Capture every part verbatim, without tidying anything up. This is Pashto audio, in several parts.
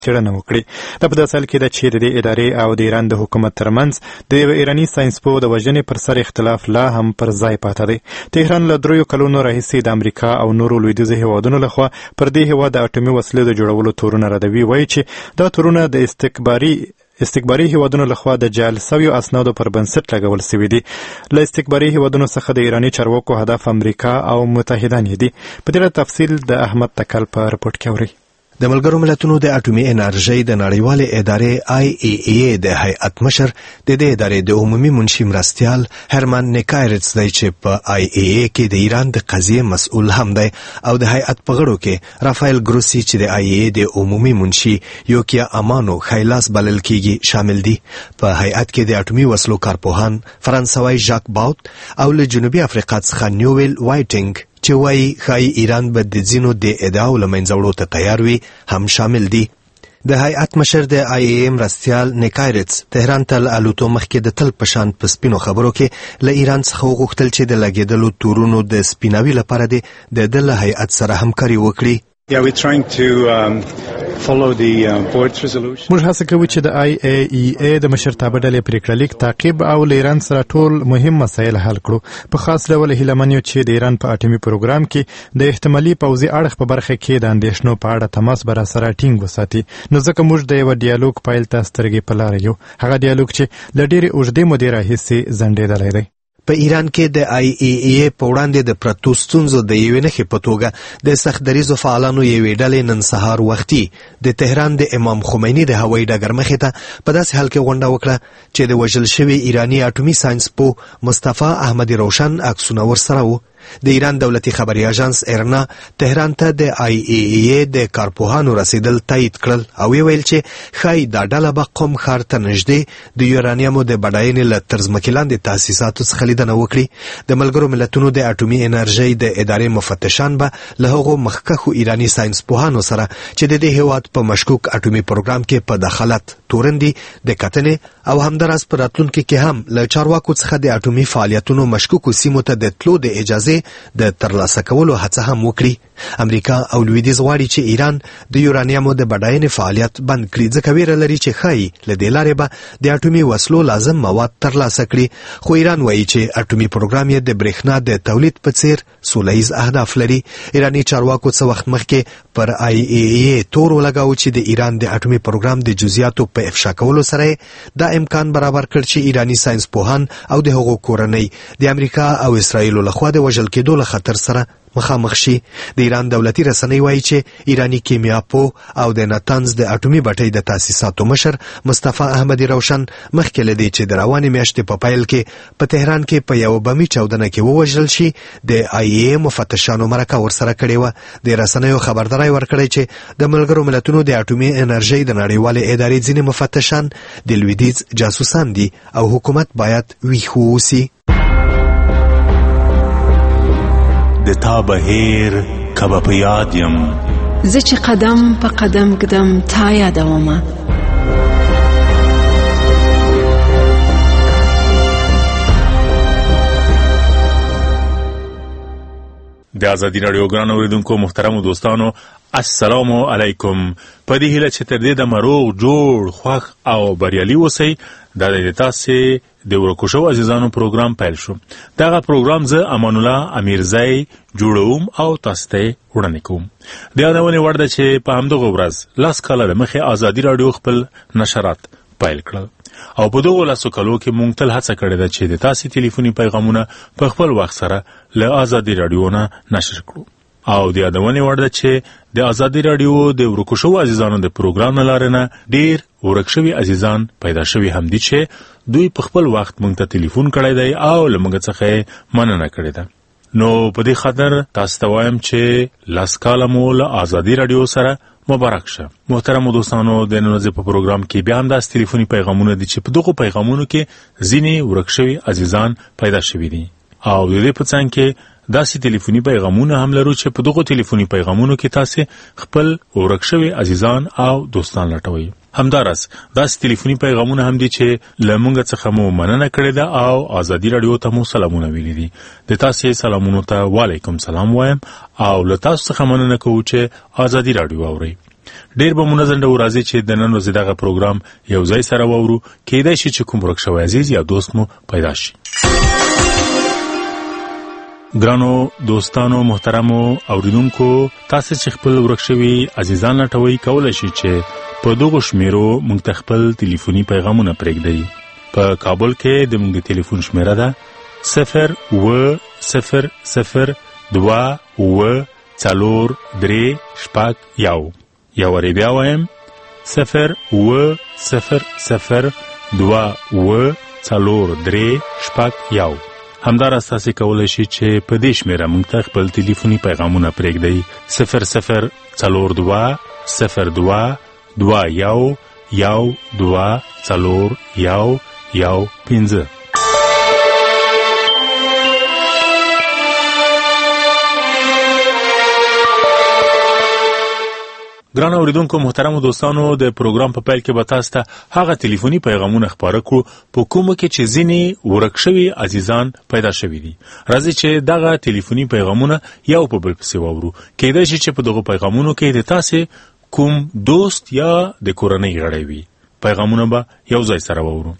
څېړنه وکړي. دا په داسې حال کې ده چې د دې ادارې او د ایران د حکومت ترمنځ د یو ایراني ساینسپوه د وژنې پر سر اختلاف لا هم پر ځای پاته دی. تهران له دریو کلونو راهیسې د امریکا او نورو لویدیځو هیوادونو لخوا پر دې هیواد د اټومي وسلې د جوړولو تورونه ردوي. وایي چې دا تورونه د استکباري استکباري هیوادونو لخوا د جعل سویو اسنادو پر بنسټ لګول سوي دي. له استکباري هیوادونو څخه د ایراني چارواکو هدف امریکا او متحدان دي. په دې تفصیل د احمد تکل په رپورټ کې اوري. د ملګرو ملتونو د اټومي انرژۍ د نړیوالې ادارې آی ای ای د هیئت مشر د دې ادارې د عمومي منشي مرستیال هرمن نیکایرتس دی چې په آی ای ای کې د ایران د قضیې مسؤل هم دی او د هیئت په غړو کې رافایل ګروسی چې د آی ای ای د عمومي منشي یوکیا امانو خیلاس بلل کیږي شامل دي. په هیئت کې د اټومي وسلو کارپوهان فرانسوي ژاک باوت او له جنوبي افریقا څخه نیویل وایټینګ چې وایي ښایي ایران به د ځینو د ادعاو له منځه وړو ته تیار وي هم شامل دي. د هیئت مشر د آی ای ای مرستیال نیکایرتس تهران ته له الوتو مخکې د تل په شان په سپینو خبرو کې له ایران څخه وغوښتل چې د لګېدلو تورونو د سپیناوي لپاره د ده له هیئت سره همکاري وکړي. Yeah, we're trying to um, follow the uh, board's resolution. موږ هڅه کوو چې د آی ای ای ای د مشرتابه ډلې پریکړه لیک تعقیب او له ایران سره ټول مهم مسایل حل کړو. په خاص ډول هیله من یو چې د ایران په اټومي پروګرام کې د احتمالي پوځي اړخ په برخه کې د اندېښنو په اړه تماس به راسره ټینګ وساتي. نو ځکه موږ د یو ډیالوګ پیل ته سترګې په لاره یو. هغه ډیالوګ چې له ډېرې اوږدې مودې راهیسې ځنډېدلی دی. په ایران کې د آی ای ای په وړاندې د پرتو ستونزو د یوې نښې په توګه د سخت دریځو فعالانو یوې ډلې نن سهار وختي د تهران د امام خمیني د هوایي ډګر مخې ته په داسې حال کې غونډه وکړه چې د وژل شوي ایراني اټومي ساینسپوه مصطفی احمدي روشن عکسونه ورسره وو. د ایران دولتي خبري اژانس ایرنا تهران ته د آی ای ای د کارپوهانو رسیدل تایید کړل او ویل چې ښایي دا ډله به قم ښار ته نږدې د یورانیمو د بډاینې له طرزمکې لاندې تاسیساتو څخه لیدنه وکړي. د ملګرو ملتونو د اټومي انرژۍ د ادارې مفتشان به له هغو مخکښو ایراني ساینسپوهانو سره چې د دې هیواد په مشکوک اټومي پروګرام کې په دخالت تورندي د کتنې او همداراز په راتلونکي کې هم له چارواکو څخه د اټومي فعالیتونو مشکوکو سیمو ته د تلو د اجازه د ترلاسه کولو هڅه هم وکړي. امریکا او لویدیځ غواړي چې ایران د یورانیمو د بډاینې فعالیت بند کړي ځکه ویره لري چې ښایي له دې لارې به د اټومي وسلو لازم مواد ترلاسه کړي. خو ایران وایي چې اټومي پروګرام یې د برېښنا د تولید په څیر سوله ییز اهداف لري. ایراني چارواکو څه وخت مخکې پر آی ای ای تور ولګاوه چې د ایران د اټومي پروګرام د جزئیاتو په افشا کولو سره دا امکان برابر کړ چې ایراني ساینسپوهان او د هغو کورنۍ د امریکا او اسرائیلو لخوا د وژل کېدو له خطر سره مخامخ شي. د ایران دولتي رسنۍ وایي چې ایراني کیمیاپوه او د نتنز د اټومي بټۍ د تاسیساتو مشر مصطفی احمدي روشن مخکې له دې چې د روانې میاشتې په پیل کې په تهران کې په یو بمي چاودنه کې ووژل شي د آی ای ای مفتشانو مرکه ورسره کړې وه. د رسنیو خبرداری ورکړی چې د ملګرو ملتونو د اټومي انرژۍ د نړیوالې ادارې ځینې مفتشان د لویدیځ جاسوسان دي او حکومت باید ویښ واوسي. د تا بهیر کبه په یاد یم زه چې قدم په قدم ږدم تا یادومه. د ازادي راډیو ګران اوریدونکو محترمو دوستانو السلام علیکم. په دې هیله چې تر دې د مروغ جوړ خوښ او بریالي اوسئ. دا د تاسې د ورکو شو عزیزانو پروګرام پیل شو. دغه پروګرام زه امان الله امیرزی جوړوم او تاسو ته وړاندې کوم. د یادونې وړ ده چې په همدغه ورځ لس کاله مخکې ازادي راډیو خپل نشرات پیل کړل او په دغو لسو کالو کې موږ تل هڅه کړې ده چې د تاسې ټلیفوني پیغامونه په خپل وخت سره له ازادي راډیو نه نشر کړو. او د یادونې وړ ده چې د ازادي راډیو د ورکو شو عزیزانو د پروګرام نه لارې نه ډېر ورک شوي عزیزان پیدا شوي هم دي چې دوی په خپل وخت موږ ته ټلیفون کړی دی او له موږ څخه مننه کړې ده. نو په دې خاطر تاسو ته وایم چې لس کاله مو له ازادي راډیو سره مبارک شه. محترمو دوستانو د نن ورځې په پروګرام کې بیا هم داسې ټلیفوني پیغامونه دي چې په دغو پیغامونو کې ځینې ورک شوي عزیزان پیدا شوي دي او د دې په څنګ کې داسې ټلیفوني پیغامونه هم لرو چې په دغو ټلیفوني پیغامونو کې تاسو خپل ورک شوي عزیزان او دوستان لټوئ. همدارس داسې ټلیفوني پیغامونه هم دي چې له موږ څخه مو مننه کړې ده او ازادي راډیو ته مو سلامونه ویلي دي. د تاسې سلامونو ته وعلیکم سلام وایم او له تاسو څخه مننه کوو چې ازادي راډیو اورئ. ډیر به منظم ډول راځي چې د نن ورځې دغه پروګرام یو ځای سره واورو. کېدای شي چې کوم ورک شوی عزیز یا دوست مو پیدا شي. ګرانو دوستانو محترمو اوریدونکو، تاسو چې خپل ورک شوي عزیزان لټوي کولای شي چې په دغه شمیرو موږ ته خپل ټلیفوني پیغامونه پرېږدئ. په کابل کې د موږ ټلیفون شمیره ده صفر اوه صفر صفر دوه اوه څلور درې شپږ یو. یو وارې بیا وایم صفر اوه صفر صفر دوه اوه څلور درې شپږ یو. همداراز تاسو کولی شئ چې په دې شمیره موږ ته خپل ټلیفوني پیغامونه پرېږدئ صفر صفر څلور دوه صفر دوه دوه یو یو دوه څلور یو یو پنځه. ګران اوریدونکو محترمو دوستانو، د پروګرام په پیل کې به تاسو ته هغه ټلیفوني پیغامونه خپاره کړو په کومو کې چې ځینې ورک شوي عزیزان پیدا شوي دي. راځئ چې دغه ټلیفوني پیغامونه یو په بل پسې واورو. کېدای شي چې په دغو پیغامونو کې د تاسې کوم دوست یا د کورنۍ غړی وي. پیغامونه به یو ځای سره واورو.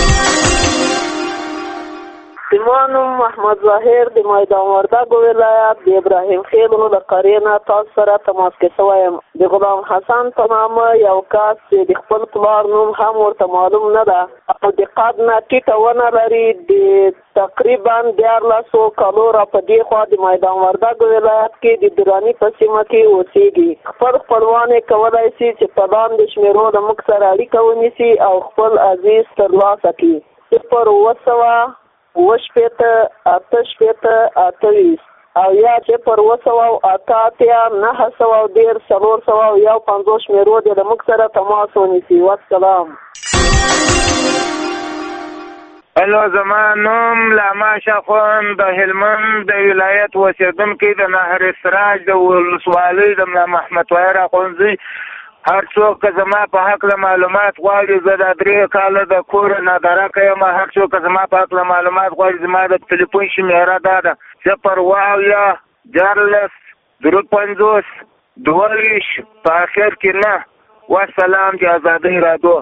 سیمانم محمد ظاهر د میدان وردګو ولایت د ابراهیم خیل د قرینه تاسو سره تماس کې شوم. د غلام حسن په نامه یو کس چې د خپل پلار نوم هم ورته معلوم نه ده او د قد نه ټیټه ونه لري، د تقریبا دیارلسو کالو را په دې خوا د میدان وردګو ولایت کې د دراني په سیمه کې اوسېږي. خپل خپلوان یې کولی شي چې په لاندې شمېرو د موږ سره اړیکه ونیسي او خپل عزیز ترلاسه کړي. صفر اوه سوه اوه شپېته اته شپېته اته ویشت او یا صفر اوه سوه اته اتیا نهه سوه دېرش څلور سوه یو پنځوس شمېرو دې له موږ سره تماس ونیسي. والسلام. هلو، زما نوم لاما شاخون د هلمند د ولایت اوسېدونکی د نهر سراج د ولسوالۍ د ملا محمد طاهر اخوندزي. هر څوک که زما په هکله معلومات غواړي، زه د درې کاله د کور نادرکه یم. هر څوک که زما په هکله معلومات غواړي، زما د تلیفون شمېره دا ده صفر اوه اویا دیارلس درود پنځوس دوه ویشت په اخر کې نه. والسلام. د ازادۍ راډیو.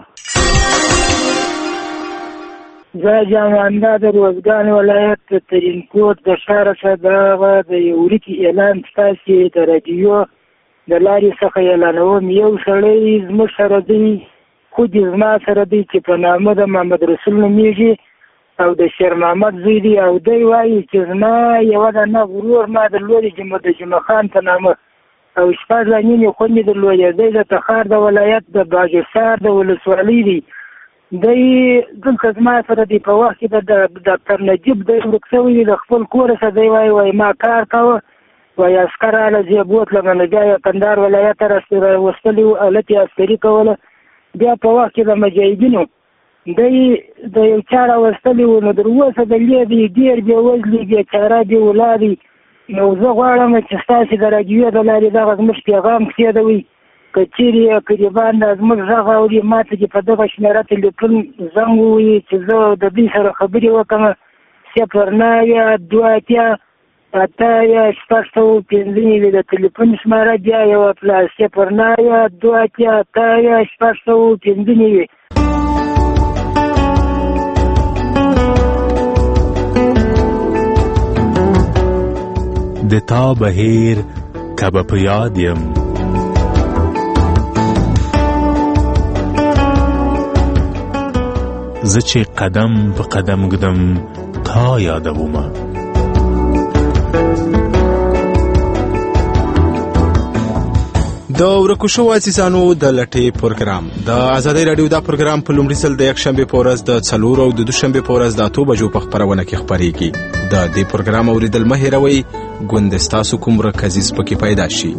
زه جامانده د روزګان ولایت ترینکوټ د ښاره څخه دغه د یو وړوکي اعلان ستاسې د راډیو د لارې څخه اعلانوم. یو سړی زموږ سره دی، خو د زما سره دی چې په نامه د محمد رسول نومیږي او د شیر محمد زوی دی، او دی وایي چې زما یوه دانه ورور ما درلودې چې د جمعه خان په نامه او شپږ ځانګړنې خویندې درلودې. دی د تخار د ولایت د باجوسار د ولسوالۍ دی. دی دلته زما سره دی په وخت کې د ډاکټر نجیب دی ورک شوی دی. د خپل کور څخه دی وایي وایي ما کار کوه، وایي عسکر راله زه یې بوتلم، نو بیا یې کندهار ولایت ته راوستلي وو، هلته یې عسکري کوله. بیا په وخت کې د مجاهدینو دی د یو چا راوستلي وو، نو تر اوسه د دې دی ډېر بېوزلي بېچاره بې اولادي. نو زه غواړم چې ستاسې د راډیو د لارې دغه زموږ پیغام کښېدوئ. که چیرې قریبان د زموږ غږ اوري، ما ته چې په دغه شمېره تلیفون زنګ ووهي چې زه د دوی سره خبرې وکړم. صفر نوي دوه اتیا اته یا شپږ سوه پنځه نوي د تلیفون شمېره، بیا یوه پلاس صفر نوي دوه اتیا اته یا شپږ سوه پنځه نوي. د تا بهیر که به په یاد یم، زه چې قدم په قدم ږدم تا یادومه. د ورکو شوو عزیزانو د لټۍ پروګرام د ازادۍ راډیو دا پروګرام په لومړي ځل د یکشنبې په ورځ د څلورو او د دوشنبې په ورځ د اتو بجو په خپرونه کې خپرېږي. د دې پروګرام اوریدل مه هېروئ، ګوندې ستاسو کوم ورک عزیز پکې پیدا شي.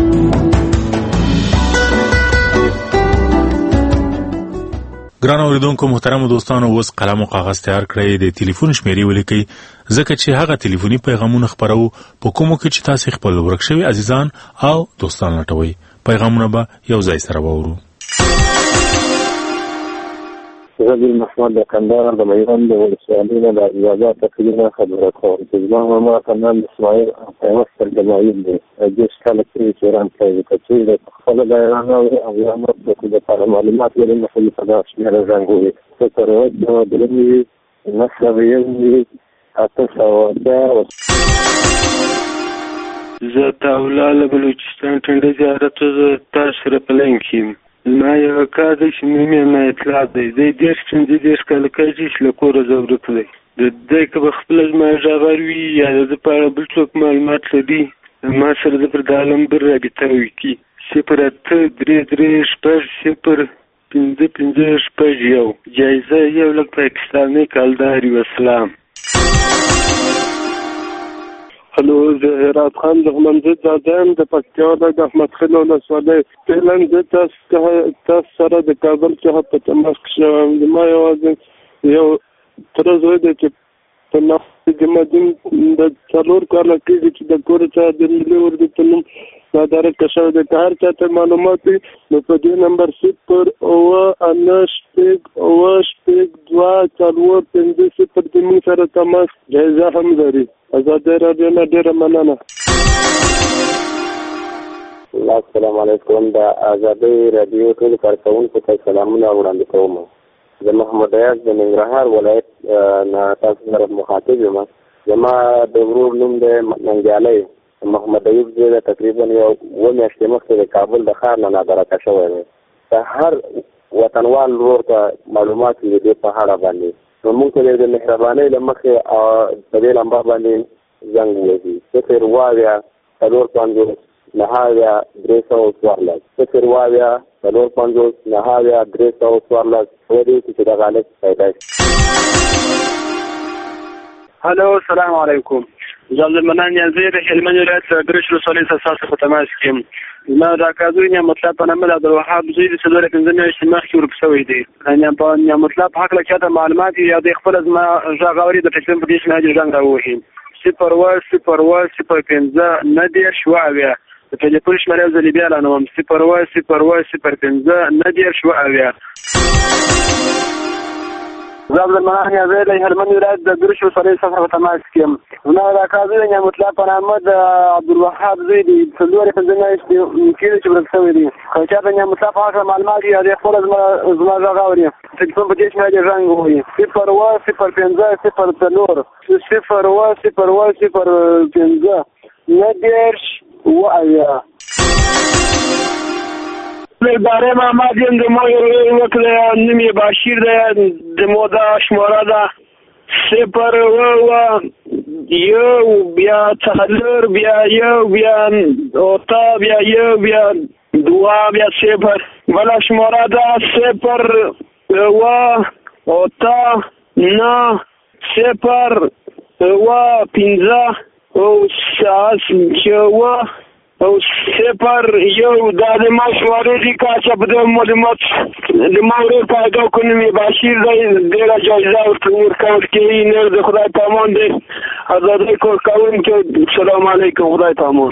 ګران اوریدونکو محترمو دوستانو، اوس قلم او کاغذ تیار کړئ، د ټلیفون شمیرې ولیکئ، ځکه چې هغه ټلیفوني پیغامونه خپرو په کومو کې چې تاسې خپل ورک شوي عزیزان او دوستان لټوئ. پیغامونه به یو ځای سره واورو. زه محمد د کندهار د میوند د ولسوالۍ نه د عزیزاده تقریبا خبره کوم چې زما ماما په نام اسماعیل پیوستر جماعیل دی دېرش کاله کېږي چې ایران کوي که چېرې د خپله د ایران او یا مطلق دپاره معلومات ولې مخلي په دغه شمېره زنګ ووي صفر اووه سوه درې وي نهه سوه یو وي اته سوه اتیا زه تاولا له بلوچستان ټنډه زیارت زه تاسو سره په لاین کې یم زما یو کار دی چې نوم یې ما اطلاع دی دی دېرش پنځه دېرش کاله کېږي چې له کوره زه ورک دی د دی که به خپله زما غږ وي یا د ده په اړه بل څوک معلومات لري ما سره د پر د عالم بر رابطه وکړي صفر اته درې درې شپږ صفر پنځه پنځه شپږ یو جایزه یو لک پاکستاني کالدار وسلام. هلو زه هرات خان د غلمزد زاده د پکتیا د احمد خیل ولسوالۍ فعلا زه تاسو سره د کابل څخه په تماس کې شوم. زما یوازې یو تره زوی دی چې په نفس د مدین د څلور کاله کېږي چې د کور څخه د ملي اردو په نوم مدارکه شوی دی. که هر چا ته معلومات وي نو په دې نمبر صفر اووه نهه شپږ اووه شپږ دوه څلور پنځه صفر د موږ سره تماس جایزه هم لري. ازادي راډیو نه ډېره مننه. السلام علیکم. د ازادي راډیو ټولو کارکوونکو ته سلامونه وړاندې کوم. زه محمد ایاز د ننګرهار ولایت نه تاسو سره مخاطب یم. زما د ورور نوم دی ننګیالی محمد ایوب. زه تقریبا یو اووه میاشتې مخکې د کابل د ښار نه نادرکه شوی دی. د هر وطنوال ورور ته معلومات وي د دې په اړه باندې نو موږ ته د مهربانۍ له مخې په دې لمبه باندې زنګ ووهي صفر اووه اویا څلور پنځوس نهه اویا درې سوه څوارلس صفر اووه اویا څلور پنځوس نهه اویا درې سوه څوارلس ودې چې دغه حالت پیدا شي. هلو السلام علیکم. زه منان یازیر هلمند ولایت ګرش ولسوالۍ څخه تاسو په تماس کې یم. زما د کازوی نعمت الله په نامه د عبدالوهاب زوی د څلور پنځه میاشتې مخکې ورک شوی دی. په نعمت الله په هکله چاته معلومات وي یا د خپله زما غږ اوري د ټلیفون په دې شمېره دې زنګ راووهي صفر اووه صفر اووه صفر پنځه نهه دېرش اووه اویا د ټلیفون شمېره یو ځلې بیا اعلانوم صفر اووه صفر اووه صفر پنځه نهه دېرش اووه اویا. زه عبدالمنان یازیر له هلمند ولایت د ګرش ولسوالۍ څخه په تماس کې یم. زما د اکا زوی د نعمت الله په نامه د عبدالوهاب زوی دی څلور پنځه میاشتې کېږي چې ورک شوی دی. که چا د نعمت الله په هکله معلومات وي یا د خپله زما غږ اوري ټلیفون په دې شمېره دې زنګ ووهي صفر اووه صفر پنځه صفر څلور صفر اووه صفر اووه صفر پنځه نهه دېرش اووه اویا. باره محمد یم د ما یو وکړه نوم یې باشیر دی د مو دا شماره ده صفر اووه یو بیا څلور بیا یو بیا اوته بیا یو بیا دوه بیا صفر بله شماره ده صفر اووه اوته نهه صفر اووه پنځه او اووه او صفر یو دا د ما شمارې دي. که چا په دې معلومات د ما ورور پیدا کړو نوم یې باشیر دی ډېره جایزه ورکول کېږي. نه د خدای په امان دی ازادۍ کار کوونکي. السلام علیکم. خدای په امان.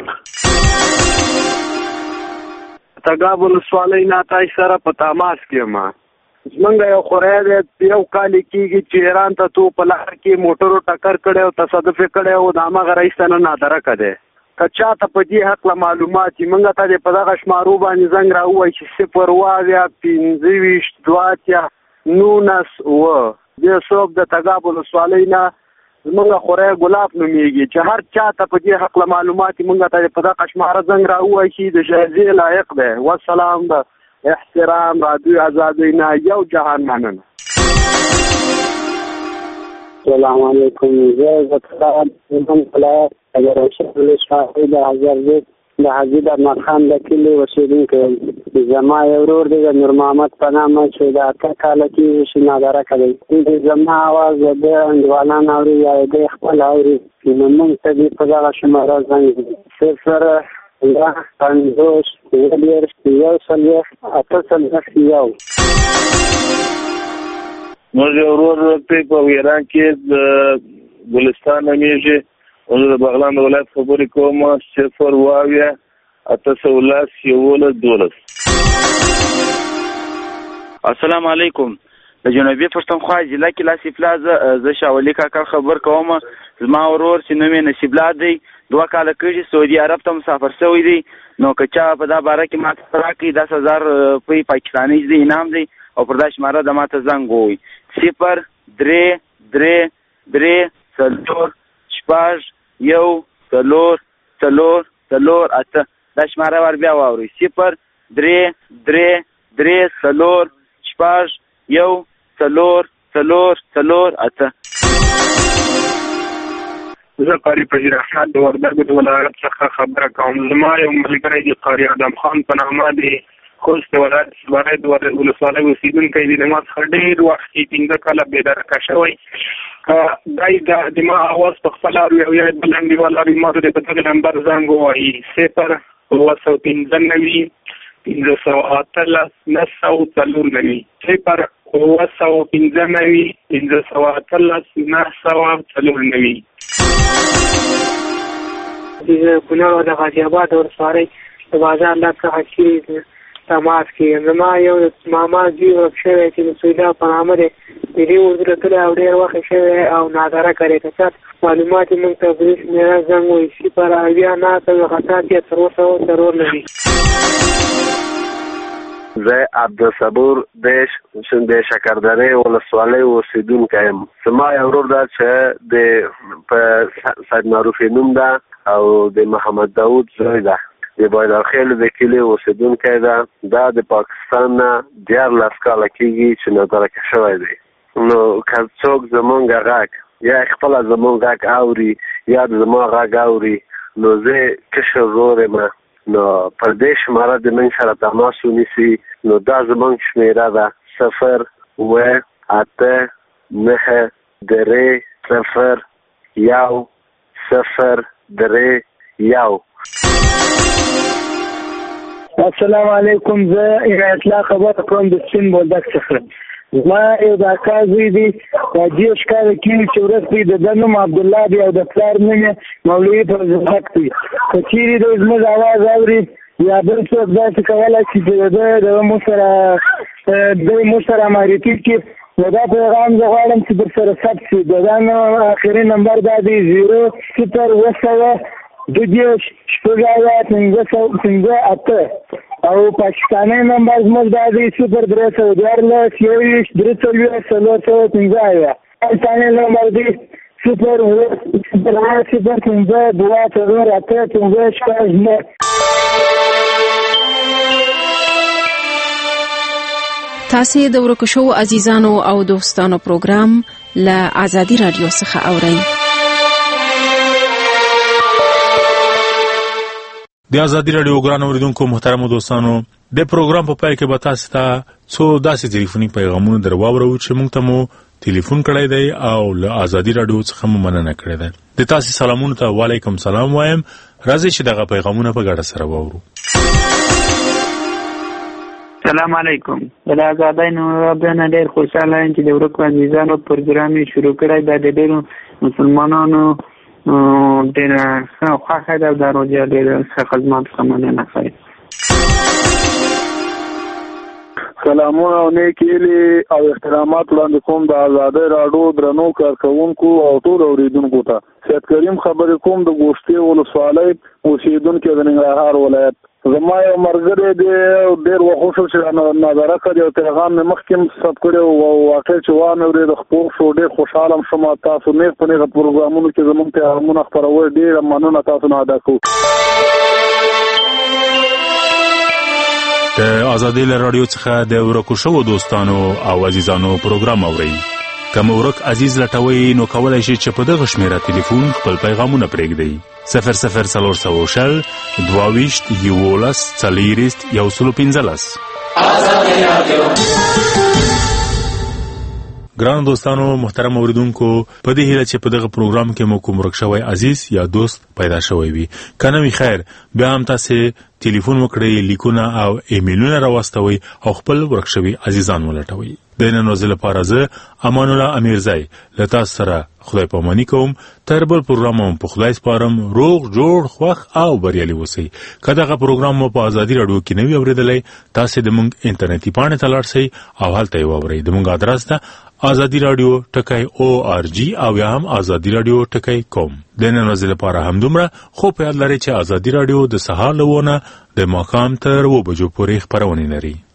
تګاب ولسوالۍ نه تاسو سره په تماس کې یم. زمونږ یو خوری دی یو کال کېږي چې ایران ته تو په لار کې موټرو ټکر کړی او تصادف یې کړی او د هماغه رئیس ته نن نادرکه دی. که چاته په دې هکله معلومات وي موږ ته دې په دغه شمارو باندې زنګ راووایي چې صفر اووه اویا پنځه ویشت دوه اتیا نولس اووه. دې څوک د تګاب ولسوالۍ نه زمونږ خوری ګلاب نومیږي چې هر چاته په دې هکله معلومات وي موږ ته دې په دغه شماره زنګ راووایي چې د جایزې لایق دی. والسلام د احترام رادیو ازادۍ نه یو جهان مننه. السلام علیکم. زه زکریا هلمند ولایت اگر شهر شاهد د حضرت د حاجي درمد خان د کلي اوسېدونکی یم. زما یو ورور دی د نور محمد په نامه چې د اته کاله کېږي چې نادرکه دی. د زما اواز د ده انډیوالان اوري یا دی خپل اوري نو موږ ته دې په دغه شماره زنګ صفر نهه پنځوس اووه دېرش یو څلوېښت اته څلوېښت یو. موږ یو ورور په ایران کې د ګلستان نومیږي. زه د بغلان د ولایت خبرې کوم صفر اووه اویا اته سوه لس یولس دولس. السلام علیکم. د جنوبي پښتونخوا ضلع کې لاسفلا زه شاولي کاکا خبر کوم. زما ورور چې نوم یې نصیب الله دی دوه کاله کېږي سعودي عرب ته مسافر شوی دی. نو که چا په دا باره کې ماته راکړي دس هزار روپۍ پاکستاني دی انعام دی او پر دا شماره د ماته زنګ ووایي صفر درې درې درې څلور شپږ یو څلور څلور څلور اته. دا شماره ور بیا واورئ صفر درې درې درې څلور شپږ یو څلور څلور څلور اته. زه قاری پذیر احمد د وردګو د ولایت څخه خبره کوم. زما یو ملګری دی قاری ادم خان په نامه دی خوست د ولایت صبرای د ولسوالۍ اوسېدونکی دی. د ما څخه ډېر وخت کې پنځه کاله بېدرکه شوی دی. د ما اواز په خپله اوري یا بل انډیوال اوري ما ته د په دغه نمبر زنګ ووایي صفر اوه سوه پنځه نوي پنځه سوه اتلس نهه سوه څلور نوي صفر اوه سوه پنځه نوي پنځه سوه اتلس نهه سوه څلور نوي. د کونړ او د غازي آباد ولسوالۍ د بازار لار څخه چې تماس کې زما یو ماما زوی ورک شوی چې د سویدا په نامه دی. د دې اردو تللی او ډېر وخت شوی او ناداره کړی که څه معلومات یې موږ ته پولیس میراث زنګ وایي صفر اویا نهه سوه خطا اتیا څلور سوه څلور نوي. زه عبدالصبور دیش د شکردرې ولسوالۍ اوسېدونکی یم. زما یو ورور ده چې د په سید معروف نوم ده او د محمد داود زوی ده. د بایدرخیل د کلي اوسېدونکی ده. دا د پاکستان نه دیارلس کاله کېږي چې نادرکه شوی دی. نو که څوک زمونږ غږ یا خپله زمونږ غږ اوري یا د زما غږ اوري نو زه کشر ورور یم نو پر دې شماره د موږ سره تماس ونیسي. نو دا زمونږ شمېره ده صفر اوه اته نهه درې صفر یو صفر درې یو. السلام علیکم. زه عنایت الله خبره کوم د سپین بولدک څخه. زما یو د اکا زوی دی دا دېرش کاله کېږي چې ورځ دی د ده نوم عبدالله دی او د پلار نوم یې مولوي فضلحق دی. که چېرې دی زموږ اواز اوري یا بل څوک داسې کولی شي چې د ده د موږ سره دی موږ سره معرفي کړي نو دا پیغام زه غواړم چې در سره ثبت شي. د دا نو آخري نمبر دا دی زیرو صفر اوه سوه دوه دېرش شپږ اویا پنځه سوه پنځه اته او پاکستاني نمبر زموږ دا دی صفر درې سوه دیارلس یو ویشت درې څلوېښت څلور سوه پنځه اویا. پاکستاني نمبر دی صفر اوه صفر اوه صفر پنځه دوه څلور اته پنځه شپږ نهه. تاسې د ورکو شوو عزیزانو او دوستانو پروګرام له آزادي رادیو څخه اورئ. د آزادي رادیو ګران اوریدونکو محترمو دوستانو د پروګرام په پای کې به تاسو ته څو داسې ټلیفوني پیغامونه در واورو چې موږ ته مو ټلیفون کړی دی او له آزادي رادیو څخه مو مننه کړې ده. د تاسو سلامونو ته وعلیکم سلام وایم. راځئ چې دغه پیغامونه په ګډه سره واورو. السلام علیکم. د آزادۍ نومونه ډېر خوشحاله یم چې د ورکو عزیزانو پروګرام یې شروع کړی. دا د ډېرو مسلمانانو ډېره ښه خوښه ده او دا روژه ډېره ښه خدمات څخه مننه کوي. سلامونه او نیک هیلې او احترامات وړاندې کوم د آزادۍ راډیو درنو کارکوونکو او ټولو اورېدونکو ته. سید کریم خبرې کوم د ګوشتې ولسوالۍ اوسېدونکی د ننګرهار ولایت. زما یو ملګری دی ډېر وخوښ چې نظاره کړې او پیغام مې مخکې ثبت کړی او واقع چې وانه اورېد خپور شو. ډېر خوشحاله شوم. تاسو نیغ په نیغه پروګرامونو کې زموږ پیغامونه خپروئ. ډېره مننه تاسو نه ادا کوو. د آزادۍ له راډیو څخه د ورکو شوو دوستانو او عزیزانو پروګرام اورئ. که مو ورک عزیز لټوئ نو کولی شئ چې په دغه شمېره ټلیفون خپل پیغامونه پرېږدئ. صفر صفر څلور سوه شل دوه ویشت یولس څلېرویشت یو سل پنځلس. ګران دوستانو محترم اوریدونکو په دې هیله چې په دغه پروګرام کې مو کوم ورکشوي عزیز یا دوست پیدا شوی وي کنه وی خیر بیا هم تاسو ټلیفون وکړئ لیکونه او ایمیلونه راوستوي او خپل ورکشوي عزیزان ولټوي د نن ورځې لپاره زه امان الله امیرزای له تاسو سره خدای پاماني کوم تر بل پروګرام په خدای سپارم روغ جوړ خوښ او بریالي اوسئ که دغه پروګرام مو په ازادي رادیو کې نوی اوریدلی تاسو د موږ انټرنیټي پاڼې ته لاړ شئ او هلته یې واورئ د موږ ادرس ده آزادی رادیو ټکی او آر جی او یا هم آزادی رادیو ټکی کوم د نن ورځې لپاره هم دومره خو په یاد لرئ چې آزادی رادیو د سهار له ونه د ماښام تر اوه بجو پورې خپرونې لري